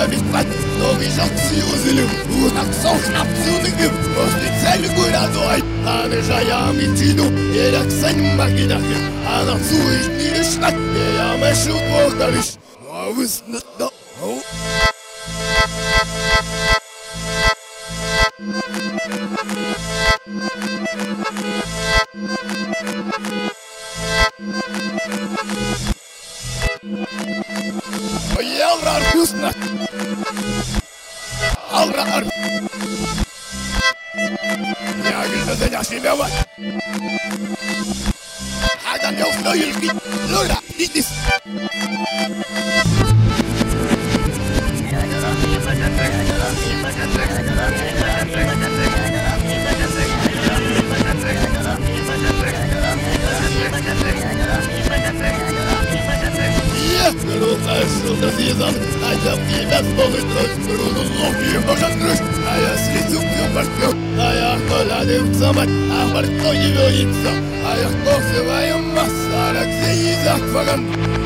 Abispat, Novichak Siuzilu, Utak Sochap Sunigim, Ostizel Guradoi, Anejaya Mitino, Erak Sen Magidak, Anatsu is Nishnak, Yamashut Wordalish. I was not the. Oh. Yalrar Husnak Alrar Yagilda da yaşına var Adam yoksa yılgı Lora Didis Season, I have the best moment through the lobby of a crush. I have slit up your back. I have called him someone. I have told you it's so. I have talked to my master. I say he's a fucking.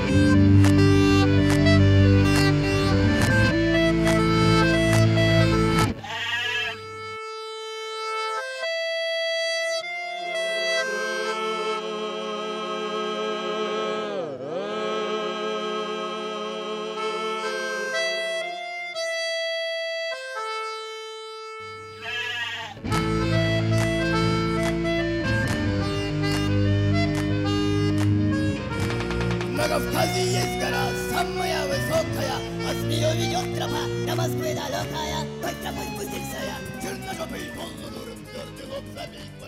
Fuzzy is gonna somewhere with Hokaya, a spear in your trapa, Namas with a Lokaya, but the Muslim Saya, Children of people, the